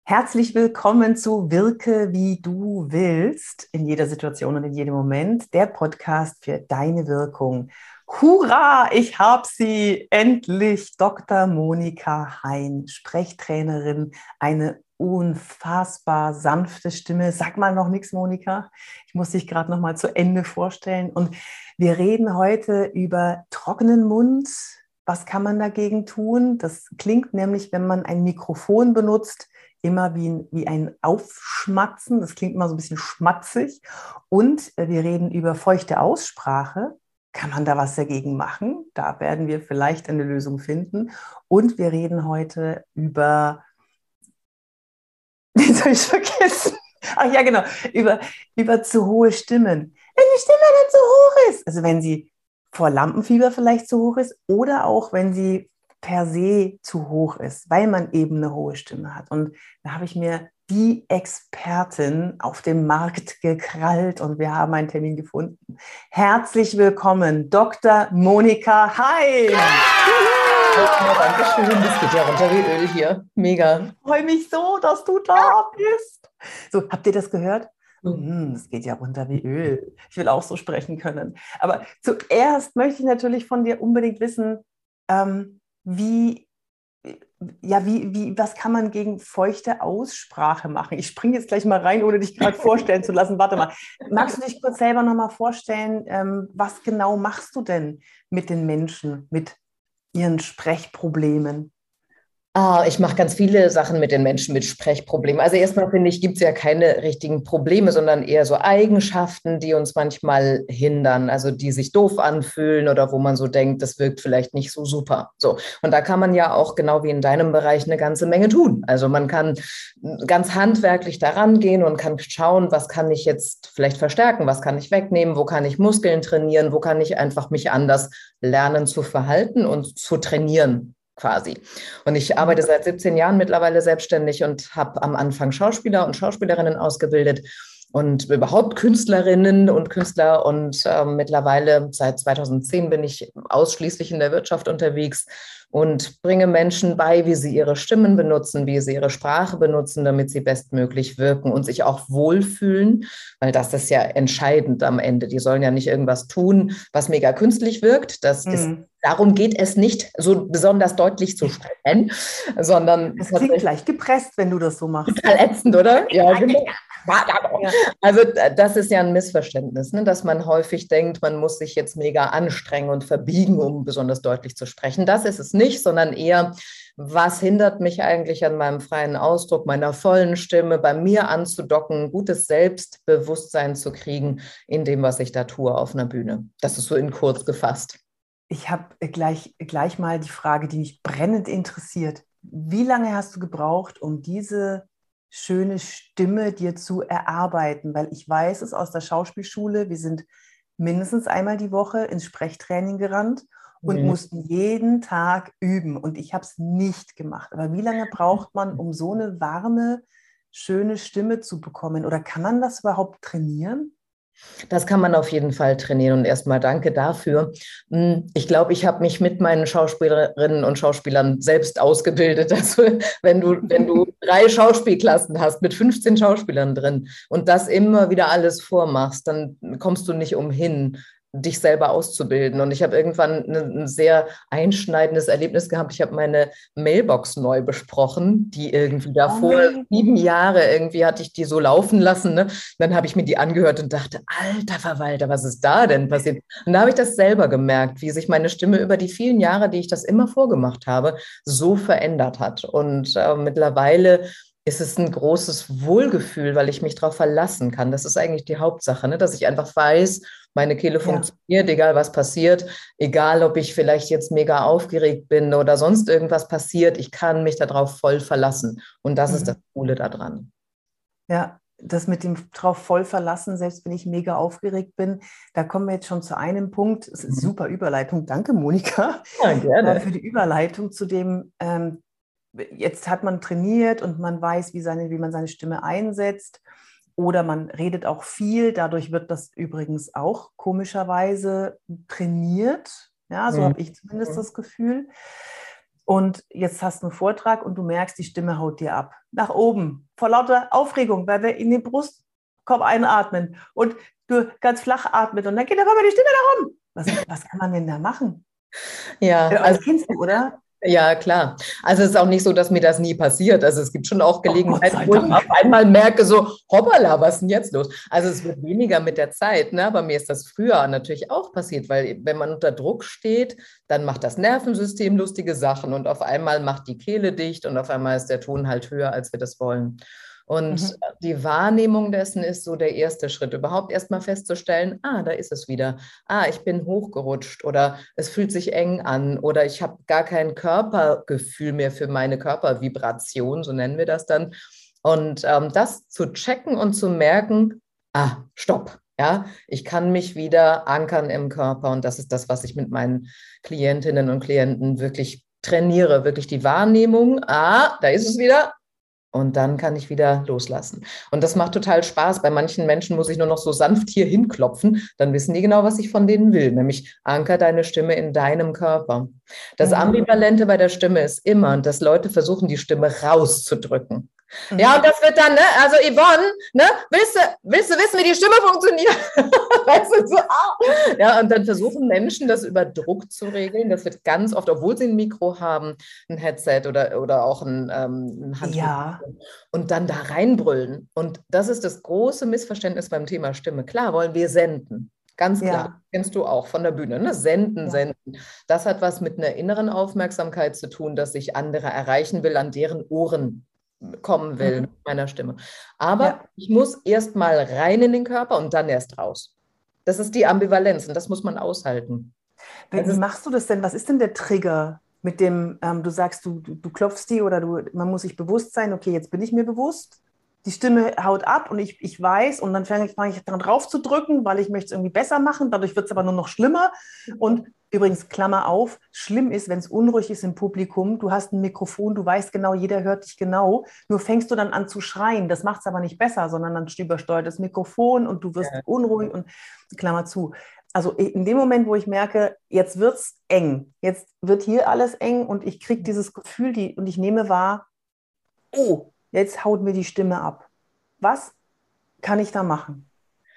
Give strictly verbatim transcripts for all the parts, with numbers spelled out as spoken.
Herzlich willkommen zu Wirke, wie du willst, in jeder Situation und in jedem Moment, der Podcast für deine Wirkung. Hurra, ich habe sie endlich, Doktor Monika Hein, Sprechtrainerin, eine unfassbar sanfte Stimme. Sag mal noch nichts, Monika. Ich muss dich gerade noch mal zu Ende vorstellen. Und wir reden heute über trockenen Mund. Was kann man dagegen tun? Das klingt nämlich, wenn man ein Mikrofon benutzt, immer wie ein, wie ein Aufschmatzen. Das klingt immer so ein bisschen schmatzig. Und wir reden über feuchte Aussprache. Kann man da was dagegen machen? Da werden wir vielleicht eine Lösung finden. Und wir reden heute über, wie soll ich vergessen? Ach ja, genau, über, über zu hohe Stimmen. Wenn die Stimme dann zu hoch ist, also wenn sie vor Lampenfieber vielleicht zu hoch ist oder auch wenn sie per se zu hoch ist, weil man eben eine hohe Stimme hat. Und da habe ich mir die Expertin auf dem Markt gekrallt und wir haben einen Termin gefunden. Herzlich willkommen, Doktor Monika Hein. Ja, danke schön, das geht ja runter wie Öl hier. Mega. Ich freue mich so, dass du da bist. So, habt ihr das gehört? Hm, das geht ja runter wie Öl. Ich will auch so sprechen können. Aber zuerst möchte ich natürlich von dir unbedingt wissen, ähm, wie, ja, wie, wie, was kann man gegen feuchte Aussprache machen? Ich springe jetzt gleich mal rein, ohne dich gerade vorstellen zu lassen. Warte mal. Magst du dich kurz selber nochmal vorstellen, ähm, was genau machst du denn mit den Menschen, mit ihren Sprechproblemen? Ah, ich mache ganz viele Sachen mit den Menschen mit Sprechproblemen. Also erstmal finde ich, gibt es ja keine richtigen Probleme, sondern eher so Eigenschaften, die uns manchmal hindern, also die sich doof anfühlen oder wo man so denkt, das wirkt vielleicht nicht so super. So. Und da kann man ja auch genau wie in deinem Bereich eine ganze Menge tun. Also man kann ganz handwerklich daran gehen und kann schauen, was kann ich jetzt vielleicht verstärken, was kann ich wegnehmen, wo kann ich Muskeln trainieren, wo kann ich einfach mich anders lernen zu verhalten und zu trainieren. Quasi. Und ich arbeite seit siebzehn Jahren mittlerweile selbstständig und habe am Anfang Schauspieler und Schauspielerinnen ausgebildet und überhaupt Künstlerinnen und Künstler. Und äh, mittlerweile seit zweitausendzehn bin ich ausschließlich in der Wirtschaft unterwegs und bringe Menschen bei, wie sie ihre Stimmen benutzen, wie sie ihre Sprache benutzen, damit sie bestmöglich wirken und sich auch wohlfühlen, weil das ist ja entscheidend am Ende. Die sollen ja nicht irgendwas tun, was mega künstlich wirkt. Das ist Hm. Darum geht es nicht, so besonders deutlich zu sprechen, sondern Das klingt gleich gepresst, wenn du das so machst. total ätzend, oder? Ja, genau. Ja. Also das ist ja ein Missverständnis, ne? Dass man häufig denkt, man muss sich jetzt mega anstrengen und verbiegen, um besonders deutlich zu sprechen. Das ist es nicht, sondern eher, was hindert mich eigentlich an meinem freien Ausdruck, meiner vollen Stimme, bei mir anzudocken, gutes Selbstbewusstsein zu kriegen in dem, was ich da tue auf einer Bühne. Das ist so in kurz gefasst. Ich habe gleich, gleich mal die Frage, die mich brennend interessiert. Wie lange hast du gebraucht, um diese schöne Stimme dir zu erarbeiten? Weil ich weiß es aus der Schauspielschule, wir sind mindestens einmal die Woche ins Sprechtraining gerannt und Mhm. mussten jeden Tag üben. Und ich habe es nicht gemacht. Aber wie lange braucht man, um so eine warme, schöne Stimme zu bekommen? Oder kann man das überhaupt trainieren? Das kann man auf jeden Fall trainieren und erstmal danke dafür. Ich glaube, ich habe mich mit meinen Schauspielerinnen und Schauspielern selbst ausgebildet. Also wenn du, wenn du drei Schauspielklassen hast mit fünfzehn Schauspielern drin und das immer wieder alles vormachst, dann kommst du nicht umhin, dich selber auszubilden. Und ich habe irgendwann ein sehr einschneidendes Erlebnis gehabt. Ich habe meine Mailbox neu besprochen, die irgendwie Oh davor nein. sieben Jahre irgendwie hatte ich die so laufen lassen. Ne? Dann habe ich mir die angehört und dachte, alter Verwalter, was ist da denn passiert? Und da habe ich das selber gemerkt, wie sich meine Stimme über die vielen Jahre, die ich das immer vorgemacht habe, so verändert hat. Und äh, mittlerweile ist es ein großes Wohlgefühl, weil ich mich darauf verlassen kann. Das ist eigentlich die Hauptsache, ne? Dass ich einfach weiß, meine Kehle Ja. funktioniert, egal was passiert, egal ob ich vielleicht jetzt mega aufgeregt bin oder sonst irgendwas passiert, ich kann mich darauf voll verlassen. Und das ist das Mhm. Coole daran. Ja, das mit dem drauf voll verlassen, selbst wenn ich mega aufgeregt bin, da kommen wir jetzt schon zu einem Punkt. Es ist Mhm. super Überleitung. Danke, Monika, Ja, äh, gerne. für die Überleitung zu dem, ähm, jetzt hat man trainiert und man weiß, wie, seine, wie man seine Stimme einsetzt. Oder man redet auch viel. Dadurch wird das übrigens auch komischerweise trainiert. Ja, so Mhm. habe ich zumindest das Gefühl. Und jetzt hast du einen Vortrag und du merkst, die Stimme haut dir ab. Nach oben, vor lauter Aufregung, weil wir in den Brustkorb einatmen und du ganz flach atmet und dann geht aber die Stimme da rum. Was, was kann man denn da machen? Ja, Äh, also das kennst du, oder? ja, klar. Also es ist auch nicht so, dass mir das nie passiert. Also es gibt schon auch Oh, Gott sei Gelegenheiten, wo ich Dank. auf einmal merke, so, hoppala, was ist denn jetzt los? Also es wird weniger mit der Zeit, ne? Aber mir ist das früher natürlich auch passiert, weil wenn man unter Druck steht, dann macht das Nervensystem lustige Sachen und auf einmal macht die Kehle dicht und auf einmal ist der Ton halt höher, als wir das wollen. Und Mhm. die Wahrnehmung dessen ist so der erste Schritt, überhaupt erstmal festzustellen, ah, da ist es wieder. Ah, ich bin hochgerutscht oder es fühlt sich eng an oder ich habe gar kein Körpergefühl mehr für meine Körpervibration, so nennen wir das dann. Und ähm, das zu checken und zu merken, ah, stopp. Ja, ich kann mich wieder ankern im Körper und das ist das, was ich mit meinen Klientinnen und Klienten wirklich trainiere, wirklich die Wahrnehmung, ah, da ist es wieder. Und dann kann ich wieder loslassen. Und das macht total Spaß. Bei manchen Menschen muss ich nur noch so sanft hier hinklopfen. Dann wissen die genau, was ich von denen will. Nämlich anker deine Stimme in deinem Körper. Das Mhm. Ambivalente bei der Stimme ist immer, dass Leute versuchen, die Stimme rauszudrücken. Ja, Mhm. und das wird dann, ne, also Yvonne, ne, willst du, willst du wissen, wie die Stimme funktioniert? Weißt du, so, ah. Ja, und dann versuchen Menschen, das über Druck zu regeln. Das wird ganz oft, obwohl sie ein Mikro haben, ein Headset oder, oder auch ein, ähm, ein Handmikrofon Ja, und dann da reinbrüllen. Und das ist das große Missverständnis beim Thema Stimme. Klar wollen wir senden. Ganz klar, ja, kennst du auch von der Bühne, ne? Senden, ja. senden. Das hat was mit einer inneren Aufmerksamkeit zu tun, dass ich andere erreichen will, an deren Ohren kommen will Mhm. mit meiner Stimme. Aber Ja. ich muss erst mal rein in den Körper und dann erst raus. Das ist die Ambivalenz und das muss man aushalten. Wie, Also wie es, machst du das denn? Was ist denn der Trigger mit dem, ähm, du sagst, du, du, du klopfst die oder du, man muss sich bewusst sein, okay, jetzt bin ich mir bewusst, die Stimme haut ab und ich, ich weiß und dann fange ich, fange ich daran drauf zu drücken, weil ich möchte es irgendwie besser machen, dadurch wird es aber nur noch schlimmer. Und übrigens, Klammer auf, schlimm ist, wenn es unruhig ist im Publikum, du hast ein Mikrofon, du weißt genau, jeder hört dich genau, nur fängst du dann an zu schreien, das macht es aber nicht besser, sondern dann übersteuert das Mikrofon und du wirst ja. unruhig und Klammer zu. Also in dem Moment, wo ich merke, jetzt wird es eng, jetzt wird hier alles eng und ich kriege dieses Gefühl die, und ich nehme wahr, oh, jetzt haut mir die Stimme ab. Was kann ich da machen?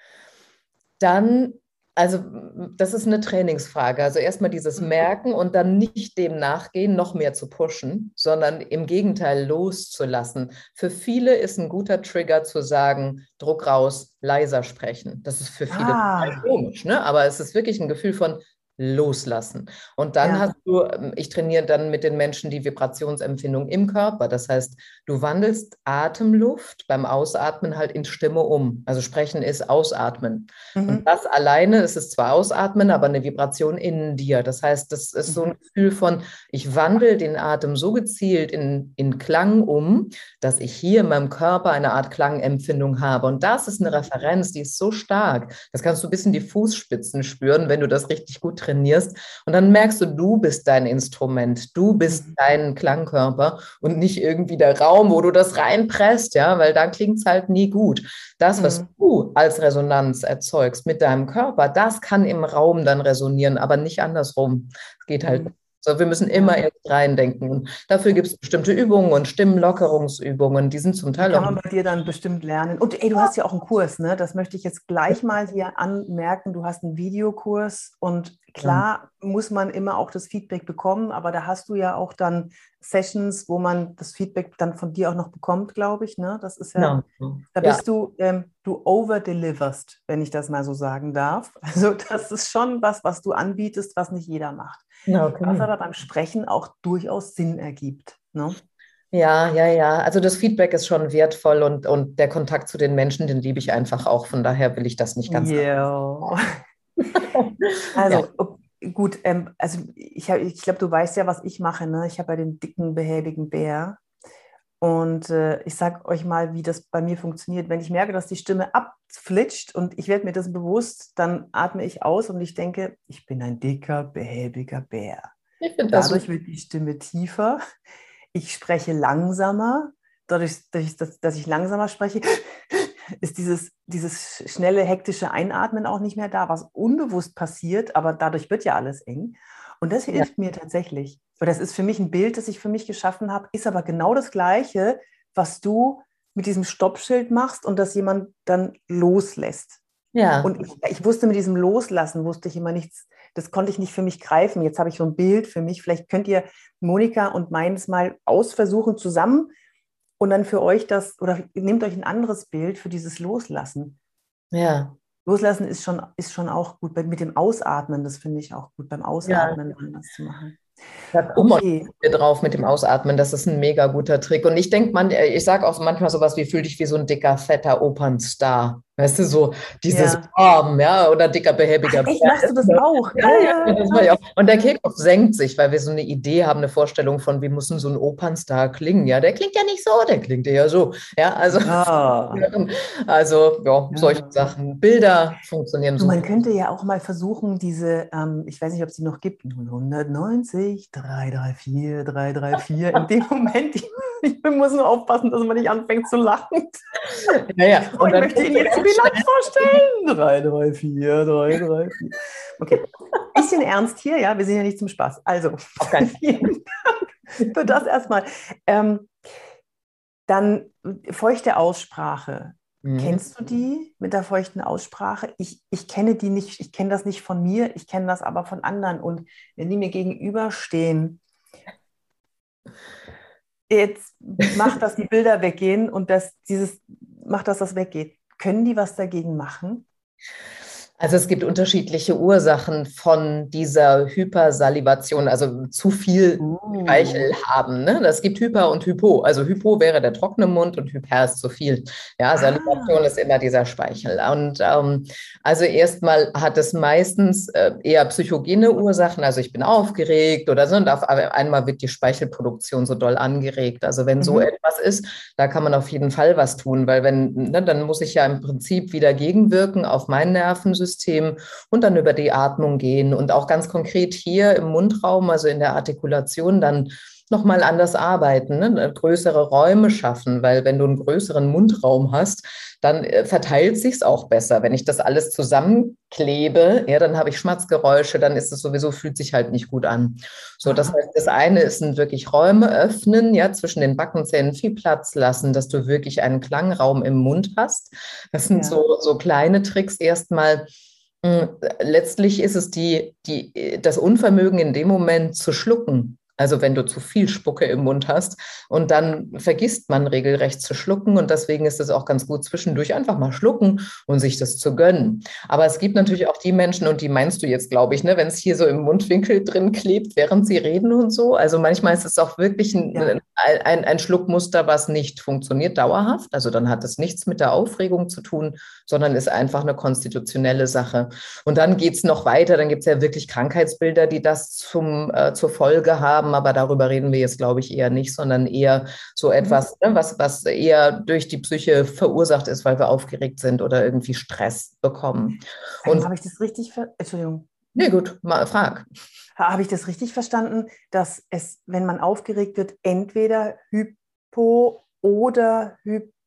Dann, also das ist eine Trainingsfrage. Also erstmal dieses Merken und dann nicht dem nachgehen, noch mehr zu pushen, sondern im Gegenteil loszulassen. Für viele ist ein guter Trigger zu sagen, Druck raus, leiser sprechen. Das ist für viele total Ah, komisch, ne? Aber es ist wirklich ein Gefühl von loslassen. Und dann ja. hast du, ähm, ich trainiere dann mit den Menschen die Vibrationsempfindung im Körper. Das heißt, du wandelst Atemluft beim Ausatmen halt in Stimme um. Also sprechen ist Ausatmen. Und Mhm. das alleine, es ist zwar Ausatmen, aber eine Vibration in dir. Das heißt, das ist so Mhm. ein Gefühl von, ich wandle den Atem so gezielt in, in Klang um, dass ich hier in meinem Körper eine Art Klangempfindung habe. Und das ist eine Referenz, die ist so stark. Das kannst du bis in die Fußspitzen spüren, wenn du das richtig gut trainierst. Und dann merkst du, du bist dein Instrument, du bist Mhm. dein Klangkörper und nicht irgendwie der Raum, wo du das reinpresst, ja, weil da klingt es halt nie gut. Das, was Mhm. du als Resonanz erzeugst mit deinem Körper, das kann im Raum dann resonieren, aber nicht andersrum. Es geht halt nicht. Mhm. So, wir müssen immer Ja. erst reindenken. Und dafür gibt es bestimmte Übungen und Stimmlockerungsübungen, die sind zum Die Teil kann auch. man bei dir dann bestimmt lernen. Und ey, du hast ja auch einen Kurs, ne? Das möchte ich jetzt gleich mal hier anmerken. Du hast einen Videokurs und Ja, klar muss man immer auch das Feedback bekommen, aber da hast du ja auch dann Sessions, wo man das Feedback dann von dir auch noch bekommt, glaube ich, ne? Das ist ja, genau. da Ja, bist du, ähm, du overdeliverst, wenn ich das mal so sagen darf. Also das ist schon was, was du anbietest, was nicht jeder macht. ja, Was okay. aber beim Sprechen auch durchaus Sinn ergibt, ne? Ja, ja, ja. Also das Feedback ist schon wertvoll und, und der Kontakt zu den Menschen, den liebe ich einfach auch. Von daher will ich das nicht ganz. Ja. Ja, Also ob- gut, ähm, also ich, hab- ich glaube, du weißt ja, was ich mache. Ne? Ich habe ja den dicken, behäbigen Bär. Und äh, ich sage euch mal, wie das bei mir funktioniert. Wenn ich merke, dass die Stimme abflitscht und ich werde mir das bewusst, dann atme ich aus und ich denke, ich bin ein dicker, behäbiger Bär. ich finde das Dadurch super. wird die Stimme tiefer. Ich spreche langsamer. Dadurch, dadurch dass, dass ich langsamer spreche, ist dieses, dieses schnelle, hektische Einatmen auch nicht mehr da, was unbewusst passiert, aber dadurch wird ja alles eng. Und das Ja. hilft mir tatsächlich. Und das ist für mich ein Bild, das ich für mich geschaffen habe, ist aber genau das Gleiche, was du mit diesem Stoppschild machst und das jemand dann loslässt. Ja. Und ich, ich wusste mit diesem Loslassen, wusste ich immer nichts, das konnte ich nicht für mich greifen. Jetzt habe ich so ein Bild für mich. Vielleicht könnt ihr Monika und meins mal ausversuchen zusammen und dann für euch das, oder nehmt euch ein anderes Bild für dieses Loslassen. Ja. Loslassen ist schon, ist schon auch gut. Mit dem Ausatmen, das finde ich auch gut, beim Ja. Ausatmen anders zu machen. Da kommen Okay. wir drauf mit dem Ausatmen. Das ist ein mega guter Trick. Und ich denke, man, ich sage auch manchmal sowas wie, fühl dich wie so ein dicker, fetter Opernstar. Weißt du, so dieses Ja. Arm, ja, oder dicker, behäbiger Ach, echt, machst du das auch? Ja, ja, das mache ich auch. Und der Kehlkopf senkt sich, weil wir so eine Idee haben, eine Vorstellung von, wie muss denn so ein Opernstar klingen? Ja, der klingt ja nicht so, der klingt eher so. Ja, also, Ja. also ja, solche Ja. Sachen. Bilder funktionieren Du, man super. könnte ja auch mal versuchen, diese, ähm, ich weiß nicht, ob es die noch gibt, null hundertneunzig, drei drei vier, drei drei vier. In dem Moment, ich, ich muss nur aufpassen, dass man nicht anfängt zu lachen. Ja, ja. Oh, Und ich dann möchte Ihnen jetzt die Bilanz vorstellen. drei drei vier, drei drei vier. Okay, bisschen ernst hier, ja, wir sind ja nicht zum Spaß. Also, Okay. vielen Dank für das erstmal. Ähm, dann feuchte Aussprache. Mhm. Kennst du die mit der feuchten Aussprache? Ich, ich kenne die nicht, ich kenne das nicht von mir, ich kenne das aber von anderen. Und wenn die mir gegenüberstehen, jetzt macht, dass die Bilder weggehen und dass dieses macht, dass das weggeht. Können die was dagegen machen? Also es gibt unterschiedliche Ursachen von dieser Hypersalivation, also zu viel Uh. Speichel haben. Ne? Das gibt Hyper und Hypo. Also Hypo wäre der trockene Mund und Hyper ist zu viel. Ja, Salivation Ah. ist immer dieser Speichel. Und ähm, also erstmal hat es meistens äh, eher psychogene Ursachen. Also ich bin aufgeregt oder so und auf einmal wird die Speichelproduktion so doll angeregt. Also wenn so Mhm. etwas ist, da kann man auf jeden Fall was tun, weil wenn, ne, dann muss ich ja im Prinzip wieder gegenwirken auf mein Nervensystem und dann über die Atmung gehen und auch ganz konkret hier im Mundraum, also in der Artikulation, dann nochmal anders arbeiten, ne? Größere Räume schaffen, weil wenn du einen größeren Mundraum hast, dann äh, verteilt sich's auch besser. Wenn ich das alles zusammenklebe, ja, dann habe ich Schmatzgeräusche, dann ist es sowieso, fühlt sich halt nicht gut an. So, das heißt, das eine ist ein wirklich Räume öffnen, ja, zwischen den Backenzähnen viel Platz lassen, dass du wirklich einen Klangraum im Mund hast. Das sind Ja. so, so kleine Tricks erstmal. Letztlich ist es die, die, das Unvermögen in dem Moment zu schlucken. Also wenn du zu viel Spucke im Mund hast und dann vergisst man regelrecht zu schlucken und deswegen ist es auch ganz gut zwischendurch einfach mal schlucken und sich das zu gönnen. Aber es gibt natürlich auch die Menschen und die meinst du jetzt, glaube ich, ne, wenn es hier so im Mundwinkel drin klebt, während sie reden und so. Also manchmal ist es auch wirklich ein, Ja. ein, ein Schluckmuster, was nicht funktioniert dauerhaft. Also dann hat es nichts mit der Aufregung zu tun, sondern ist einfach eine konstitutionelle Sache. Und dann geht es noch weiter, dann gibt es ja wirklich Krankheitsbilder, die das zum, äh, zur Folge haben, aber darüber reden wir jetzt, glaube ich, eher nicht, sondern eher so etwas, mhm. ne, was, was eher durch die Psyche verursacht ist, weil wir aufgeregt sind oder irgendwie Stress bekommen. Und habe ich das richtig ver Entschuldigung. Nee, gut, mal frag. Habe ich das richtig verstanden, dass es, wenn man aufgeregt wird, entweder Hypo oder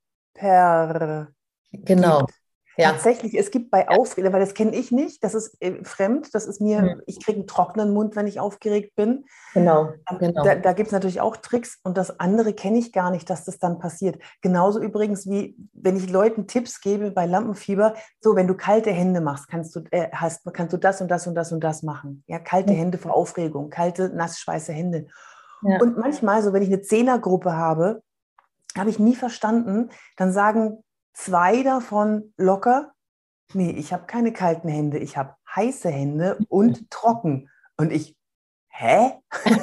Hyper Genau. gibt? Ja. Tatsächlich, es gibt bei Aufregung, weil das kenne ich nicht, das ist äh, fremd, das ist mir, mhm. ich kriege einen trockenen Mund, wenn ich aufgeregt bin. Genau, ähm, genau. Da, da gibt es natürlich auch Tricks und das andere kenne ich gar nicht, dass das dann passiert. Genauso übrigens wie, wenn ich Leuten Tipps gebe bei Lampenfieber, so, wenn du kalte Hände machst, kannst du, äh, hast, kannst du das und das und das und das machen. Ja, kalte Hände vor Aufregung, kalte, nassschweiße Hände. Ja. Und manchmal, so wenn ich eine Zehnergruppe habe, habe ich nie verstanden, dann sagen zwei davon locker, nee, ich habe keine kalten Hände, ich habe heiße Hände und trocken. Und ich, hä?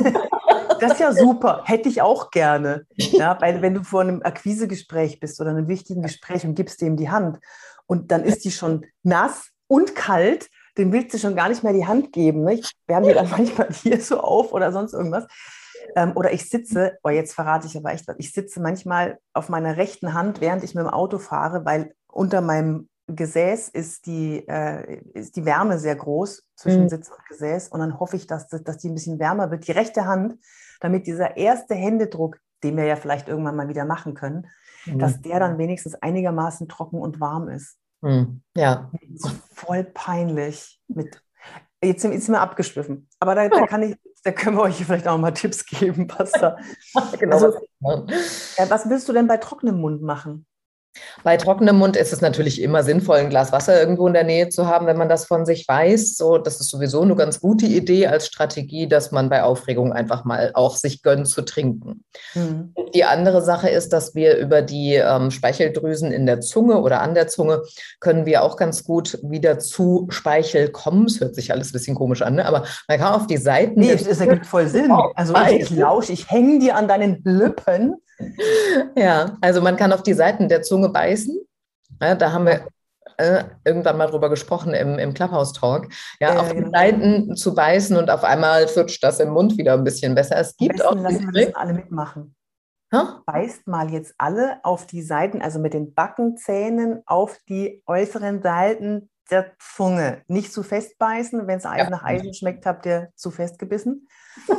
Das ist ja super, hätte ich auch gerne. Ja, weil wenn du vor einem Akquisegespräch bist oder einem wichtigen Gespräch und gibst dem die Hand und dann ist die schon nass und kalt, dem willst du schon gar nicht mehr die Hand geben. Ne? Ich wärme die dann manchmal hier so auf oder sonst irgendwas. Ähm, oder ich sitze, oh, jetzt verrate ich aber echt was, ich sitze manchmal auf meiner rechten Hand, während ich mit dem Auto fahre, weil unter meinem Gesäß ist die, äh, ist die Wärme sehr groß zwischen mhm. Sitz und Gesäß und dann hoffe ich, dass, dass die ein bisschen wärmer wird. Die rechte Hand, damit dieser erste Händedruck, den wir ja vielleicht irgendwann mal wieder machen können, mhm. dass der dann wenigstens einigermaßen trocken und warm ist. Mhm. Ja. Das ist voll peinlich mit... Jetzt sind, sind wir abgeschwiffen. Aber da, da, kann ich, da können wir euch vielleicht auch mal Tipps geben, was da. Genau, Also, was ja, was willst du denn bei trockenem Mund machen? Bei trockenem Mund ist es natürlich immer sinnvoll, ein Glas Wasser irgendwo in der Nähe zu haben, wenn man das von sich weiß. So, das ist sowieso eine ganz gute Idee als Strategie, dass man bei Aufregung einfach mal auch sich gönnt zu trinken. Mhm. Die andere Sache ist, dass wir über die ähm, Speicheldrüsen in der Zunge oder an der Zunge können wir auch ganz gut wieder zu Speichel kommen. Es hört sich alles ein bisschen komisch an, ne? Aber man kann auf die Seiten. Nee, es, es ergibt voll Sinn. Also ich, ich lausche, ich hänge dir an deinen Lippen. Ja, also man kann auf die Seiten der Zunge beißen. Ja, da haben wir äh, irgendwann mal drüber gesprochen im, im Clubhouse-Talk. Ja, Ja, auf die genau. Seiten zu beißen und auf einmal flutscht das im Mund wieder ein bisschen besser. Es Am gibt auch besten lassen wir das alle mitmachen. Ha? Beißt mal jetzt alle auf die Seiten, also mit den Backenzähnen auf die äußeren Seiten der Zunge. Nicht zu fest beißen. Wenn es Eisen Ja. nach Eisen schmeckt, habt ihr zu fest gebissen.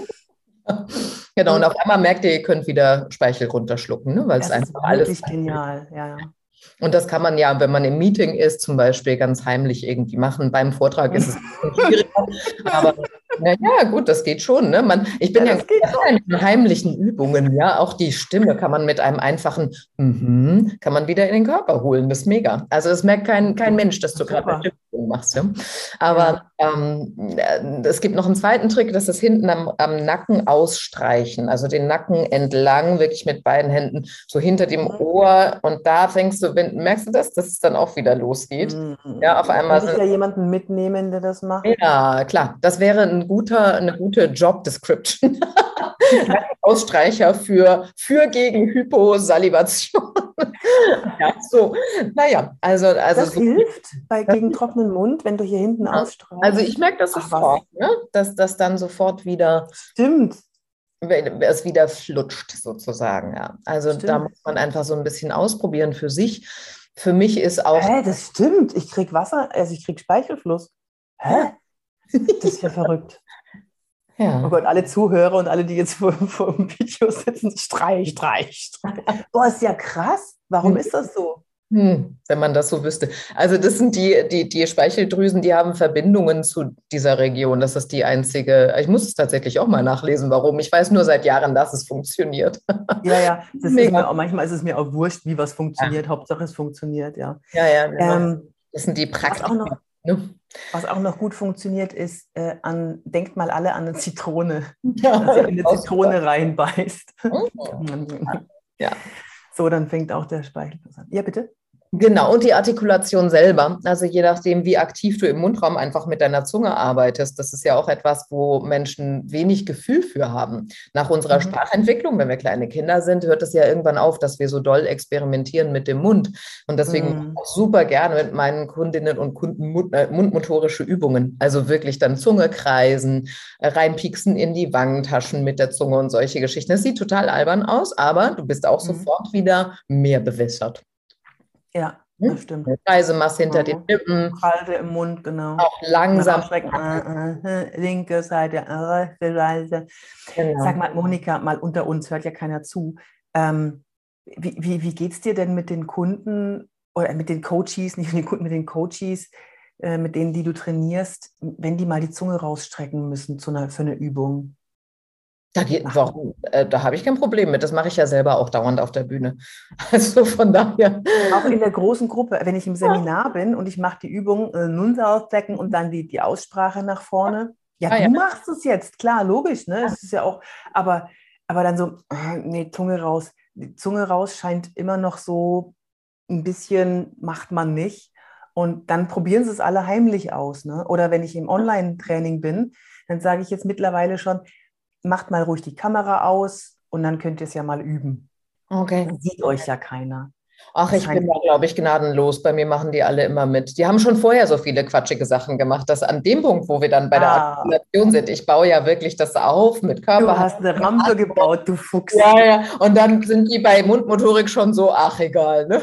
Genau, und auf einmal merkt ihr, ihr könnt wieder Speichel runterschlucken, ne? Weil es Das ist einfach alles. wirklich genial. Ja, ja. Und das kann man ja, wenn man im Meeting ist, zum Beispiel ganz heimlich irgendwie machen. Beim Vortrag ist es ein bisschen schwieriger, aber naja, gut, das geht schon. Ne? Man, ich bin Ja, ja, das geht ja in den heimlichen Übungen, ja, auch die Stimme kann man mit einem einfachen mhm, kann man wieder in den Körper holen. Das ist mega. Also das merkt kein, kein Mensch, dass du gerade eine Stimmübung machst. Ja? Aber ja. ähm, es gibt noch einen zweiten Trick, das ist hinten am, am Nacken ausstreichen. Also den Nacken entlang, wirklich mit beiden Händen, so hinter dem Ohr. Und da fängst du, wenn, merkst du das, dass es dann auch wieder losgeht? Mhm. Ja, auf einmal. Kann ich ja jemanden mitnehmen, der das macht? Ja, klar. Das wäre ein guter, eine gute Job Description. Ausstreicher für, für gegen Hyposalivation. Ja, so. Naja, also. also das so, hilft bei, gegen trockenen Mund, wenn du hier hinten ja. ausstreichst. Also ich merke das sofort, ne? dass das dann sofort wieder. Stimmt. Es wieder flutscht sozusagen, ja. Also Stimmt. da muss man einfach so ein bisschen ausprobieren für sich. Für mich ist auch. Hä, das stimmt. Ich krieg Wasser, also ich krieg Speichelfluss. Hä? Das ist ja verrückt. Ja. Oh Gott, alle Zuhörer und alle, die jetzt vor, vor dem Video sitzen, streich, streich, streich. Boah, ist ja krass. Warum ist das so? Hm, wenn man das so wüsste. Also das sind die, die, die Speicheldrüsen, die haben Verbindungen zu dieser Region. Das ist die einzige, ich muss es tatsächlich auch mal nachlesen, warum. Ich weiß nur seit Jahren, dass es funktioniert. Ja, ja, das ist mir auch, manchmal ist es mir auch wurscht, wie was funktioniert. Ja. Hauptsache es funktioniert, ja. Ja, ja, genau. Ähm, das sind die Praktiken. Was auch noch, ne? was auch noch gut funktioniert, ist, äh, an, denkt mal alle an eine Zitrone, ja, dass ihr in eine Zitrone reinbeißt. Ja. So, dann fängt auch der Speichelfluss an. Ja, bitte? Genau, und die Artikulation selber, also je nachdem, wie aktiv du im Mundraum einfach mit deiner Zunge arbeitest, das ist ja auch etwas, wo Menschen wenig Gefühl für haben. Nach unserer mhm. Sprachentwicklung, wenn wir kleine Kinder sind, hört es ja irgendwann auf, dass wir so doll experimentieren mit dem Mund. Und deswegen mhm. mache ich auch super gerne mit meinen Kundinnen und Kunden mund, äh, mundmotorische Übungen, also wirklich dann Zunge kreisen, äh, reinpieksen in die Wangentaschen mit der Zunge und solche Geschichten. Das sieht total albern aus, aber du bist auch mhm. sofort wieder mehr bewässert. Ja, das stimmt. Reisemasse hinter den Lippen. Halte im Mund, genau. Auch langsam. Äh, äh, linke Seite, rechte Seite. Genau. Sag mal, Monika, mal unter uns, hört ja keiner zu. Ähm, wie wie, wie geht es dir denn mit den Kunden oder mit den Coaches, nicht mit den Kunden, mit den Coaches, äh, mit denen, die du trainierst, wenn die mal die Zunge rausstrecken müssen zu einer, für eine Übung? Da, warum, äh, da habe ich kein Problem mit. Das mache ich ja selber auch dauernd auf der Bühne. Also von daher. Auch in der großen Gruppe, wenn ich im Seminar bin und ich mache die Übung äh, Mund ausstrecken und dann die, die Aussprache nach vorne. Ja, ah, du ja. machst es jetzt, klar, logisch, ne? Es ist ja auch, aber, aber dann so, äh, nee, Zunge raus. Die Zunge raus scheint immer noch so ein bisschen, macht man nicht. Und dann probieren sie es alle heimlich aus, ne? Oder wenn ich im Online-Training bin, dann sage ich jetzt mittlerweile schon, macht mal ruhig die Kamera aus und dann könnt ihr es ja mal üben. Okay. Dann sieht euch ja keiner. Ach, ich bin da, glaube ich, gnadenlos. Bei mir machen die alle immer mit. Die haben schon vorher so viele quatschige Sachen gemacht, dass an dem Punkt, wo wir dann bei der ah. Artikulation sind, ich baue ja wirklich das auf mit Körper. Du hast eine Rampe gebaut, du Fuchs. Ja, ja. Und dann sind die bei Mundmotorik schon so, ach, egal. Ne?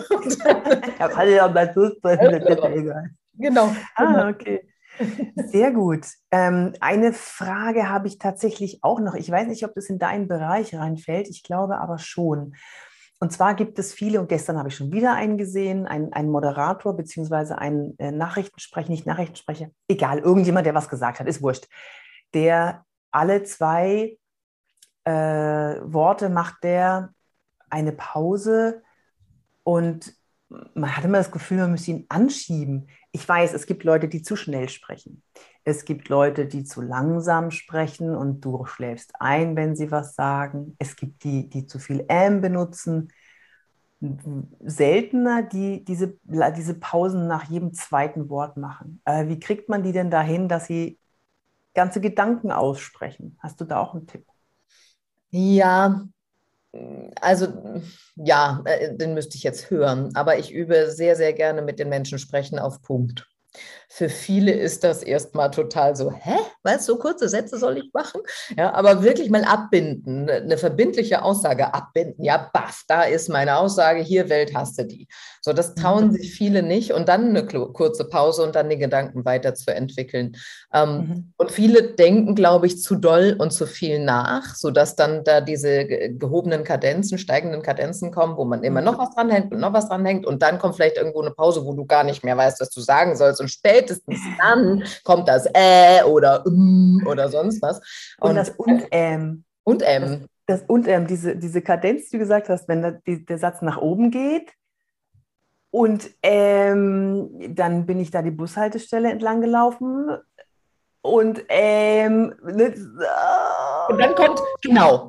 Ja, kann ja mal so sprechen, egal. Genau. Ah, okay. Sehr gut. Ähm, eine Frage habe ich tatsächlich auch noch. Ich weiß nicht, ob das in deinen Bereich reinfällt. Ich glaube aber schon. Und zwar gibt es viele, und gestern habe ich schon wieder einen gesehen, einen, einen Moderator beziehungsweise einen äh, Nachrichtensprecher, nicht Nachrichtensprecher, egal, irgendjemand, der was gesagt hat, ist wurscht, der alle zwei äh, Worte macht, der eine Pause, und man hat immer das Gefühl, man müsste ihn anschieben. Ich weiß, es gibt Leute, die zu schnell sprechen. Es gibt Leute, die zu langsam sprechen und du schläfst ein, wenn sie was sagen. Es gibt die, die zu viel ähm benutzen. Seltener, die diese, diese Pausen nach jedem zweiten Wort machen. Äh, wie kriegt man die denn dahin, dass sie ganze Gedanken aussprechen? Hast du da auch einen Tipp? Ja, also ja, äh, den müsste ich jetzt hören, aber ich übe sehr, sehr gerne mit den Menschen sprechen auf Punkt. Für viele ist das erstmal total so, hä? Was, so kurze Sätze soll ich machen? Ja, aber wirklich mal abbinden, eine verbindliche Aussage abbinden. Ja, baff, da ist meine Aussage, hier Welt, hast du die. So, das trauen sich viele nicht, und dann eine kurze Pause und dann den Gedanken weiterzuentwickeln. Ähm, Mhm. und viele denken, glaube ich, zu doll und zu viel nach, sodass dann da diese gehobenen Kadenzen, steigenden Kadenzen kommen, wo man immer noch was dranhängt und noch was dranhängt, und dann kommt vielleicht irgendwo eine Pause, wo du gar nicht mehr weißt, was du sagen sollst, und spätestens dann kommt das äh oder mm oder sonst was. Und, Und das und ähm. und ähm. Das, das und ähm, diese, diese Kadenz, die du gesagt hast, wenn da, die, der Satz nach oben geht und ähm, dann bin ich da die Bushaltestelle entlang gelaufen und ähm, und dann kommt genau.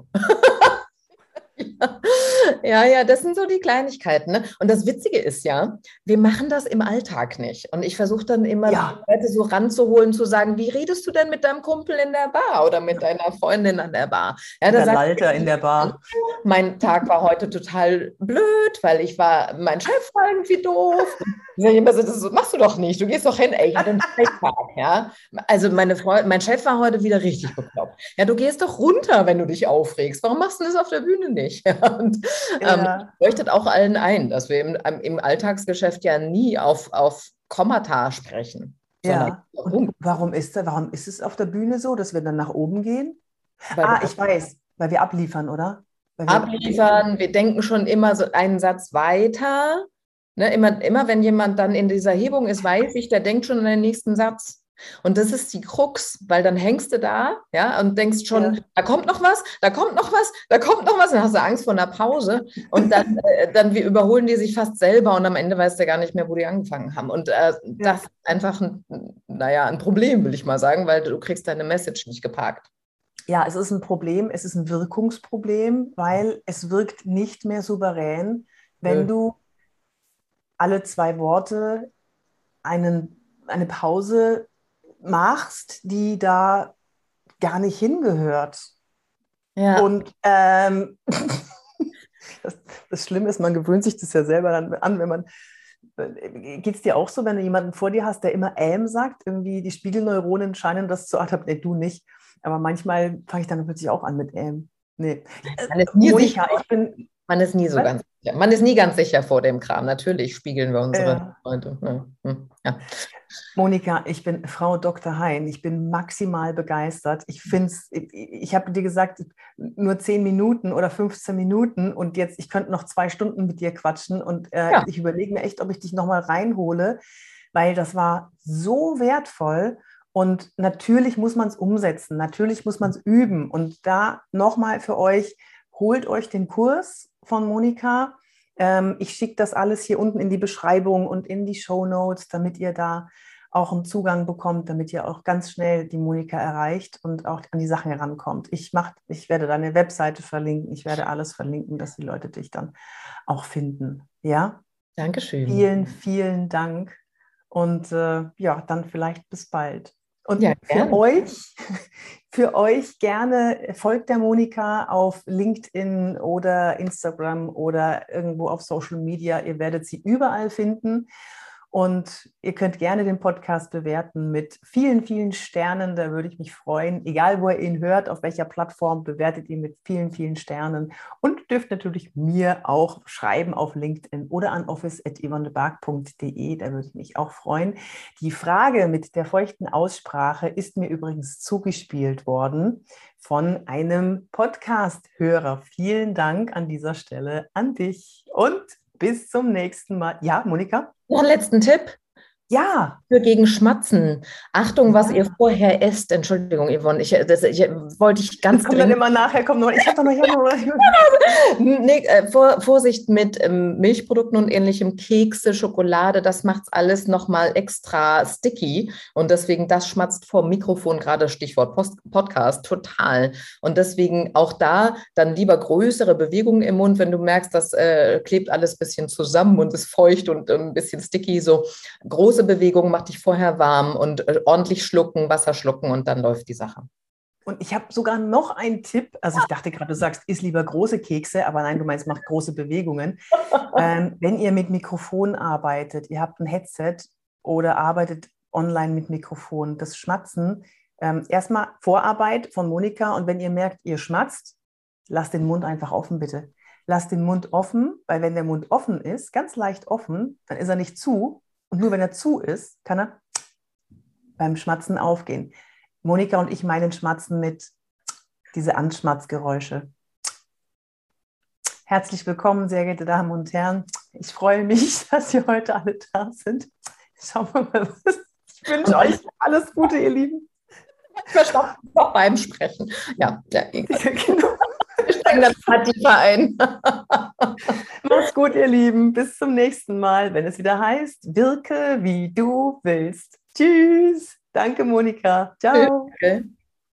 Ja, ja, das sind so die Kleinigkeiten. Ne? Und das Witzige ist ja, wir machen das im Alltag nicht. Und ich versuche dann immer, ja. die Leute so ranzuholen, zu sagen, wie redest du denn mit deinem Kumpel in der Bar oder mit deiner Freundin an der Bar? Ja, da der sagt Lalter in der Bar. Mein Tag war heute total blöd, weil ich war, mein Chef war irgendwie doof. Ich sage immer so, das machst du doch nicht. Du gehst doch hin, ey, ich hatte einen Scheißtag, ja. Also meine Freund, mein Chef war heute wieder richtig bekloppt. Ja, du gehst doch runter, wenn du dich aufregst. Warum machst du das auf der Bühne nicht? Und ähm, Ja. leuchtet auch allen ein, dass wir im, im Alltagsgeschäft ja nie auf, auf Kommata sprechen. Ja. Und warum ist, da, warum ist es auf der Bühne so, dass wir dann nach oben gehen? Ah, ich weiß, weil wir abliefern, oder? Weil wir abliefern, wir denken schon immer so einen Satz weiter. Ne, immer, immer wenn jemand dann in dieser Hebung ist, weiß ich, der denkt schon an den nächsten Satz. Und das ist die Krux, weil dann hängst du da, ja, und denkst schon, ja, da kommt noch was, da kommt noch was, da kommt noch was, dann hast du Angst vor einer Pause, und dann, äh, dann wir überholen die sich fast selber, und am Ende weißt du gar nicht mehr, wo die angefangen haben. Und äh, ja, das ist einfach ein, naja, ein Problem, will ich mal sagen, weil du kriegst deine Message nicht geparkt. Ja, es ist ein Problem, es ist ein Wirkungsproblem, weil es wirkt nicht mehr souverän, wenn Nö. du alle zwei Worte einen, eine Pause machst, die da gar nicht hingehört. Ja. Und ähm, das, das Schlimme ist, man gewöhnt sich das ja selber dann an, wenn man, geht es dir auch so, wenn du jemanden vor dir hast, der immer ähm sagt, irgendwie die Spiegelneuronen scheinen das zu adaptieren, nee, du nicht, aber manchmal fange ich dann plötzlich auch an mit ähm. Nee. Man ist nie Monika, sicher. ich bin... Man ist nie so Was? ganz sicher. Man ist nie ganz sicher vor dem Kram. Natürlich spiegeln wir unsere Ja. Freunde. Ja. Ja. Monika, ich bin Frau Doktor Hein. Ich bin maximal begeistert. Ich finde es, ich, ich habe dir gesagt, nur zehn Minuten oder fünfzehn Minuten, und jetzt, ich könnte noch zwei Stunden mit dir quatschen, und äh, Ja. ich überlege mir echt, ob ich dich nochmal reinhole, weil das war so wertvoll. Und natürlich muss man es umsetzen, natürlich muss man es üben. Und da nochmal für euch, holt euch den Kurs von Monika. Ähm, ich schicke das alles hier unten in die Beschreibung und in die Shownotes, damit ihr da auch einen Zugang bekommt, damit ihr auch ganz schnell die Monika erreicht und auch an die Sachen herankommt. Ich, mach, ich werde deine Webseite verlinken, ich werde alles verlinken, dass die Leute dich dann auch finden. Ja? Dankeschön. Vielen, vielen Dank, und äh, ja, dann vielleicht bis bald. Und Ja, für gerne. euch, für euch gerne folgt der Monika auf LinkedIn oder Instagram oder irgendwo auf Social Media. Ihr werdet sie überall finden. Und ihr könnt gerne den Podcast bewerten mit vielen, vielen Sternen. Da würde ich mich freuen. Egal, wo ihr ihn hört, auf welcher Plattform, bewertet ihn mit vielen, vielen Sternen. Und dürft natürlich mir auch schreiben auf LinkedIn oder an office at yvonnebark punkt de. Da würde ich mich auch freuen. Die Frage mit der feuchten Aussprache ist mir übrigens zugespielt worden von einem Podcast-Hörer. Vielen Dank an dieser Stelle an dich und bis zum nächsten Mal. Ja, Monika? Noch einen letzten Tipp. Ja. Für gegen Schmatzen. Achtung, was ja. ihr vorher esst. Entschuldigung, Yvonne, ich, das ich, wollte ich ganz das kommt dann immer nachher, kommt noch, ich habe doch noch hier noch. nee, äh, vor, Vorsicht mit ähm, Milchprodukten und ähnlichem, Kekse, Schokolade, das macht es alles nochmal extra sticky und deswegen, das schmatzt vor Mikrofon, gerade Stichwort Post, Podcast, total. Und deswegen auch da dann lieber größere Bewegungen im Mund, wenn du merkst, das äh, klebt alles ein bisschen zusammen und ist feucht und äh, ein bisschen sticky, so große Bewegung, mach dich vorher warm und äh, ordentlich schlucken, Wasser schlucken und dann läuft die Sache. Und ich habe sogar noch einen Tipp. Also ich dachte gerade, du sagst, iss lieber große Kekse, aber nein, du meinst, mach große Bewegungen. ähm, wenn ihr mit Mikrofon arbeitet, ihr habt ein Headset oder arbeitet online mit Mikrofon, das Schmatzen, ähm, erstmal Vorarbeit von Monika und wenn ihr merkt, ihr schmatzt, lasst den Mund einfach offen, bitte. Lasst den Mund offen, weil wenn der Mund offen ist, ganz leicht offen, dann ist er nicht zu. Und nur wenn er zu ist, kann er beim Schmatzen aufgehen. Monika und ich meinen Schmatzen mit diese Anschmatzgeräusche. Herzlich willkommen, sehr geehrte Damen und Herren. Ich freue mich, dass Sie heute alle da sind. Schauen wir mal, was. Ich wünsche euch alles Gute, ihr Lieben. Ich verstopfe noch beim Sprechen. Ja, ja, ja genau. Wir steigen das tiefer ein. Macht's gut, ihr Lieben. Bis zum nächsten Mal, wenn es wieder heißt, wirke wie du willst. Tschüss. Danke, Monika. Ciao. Okay.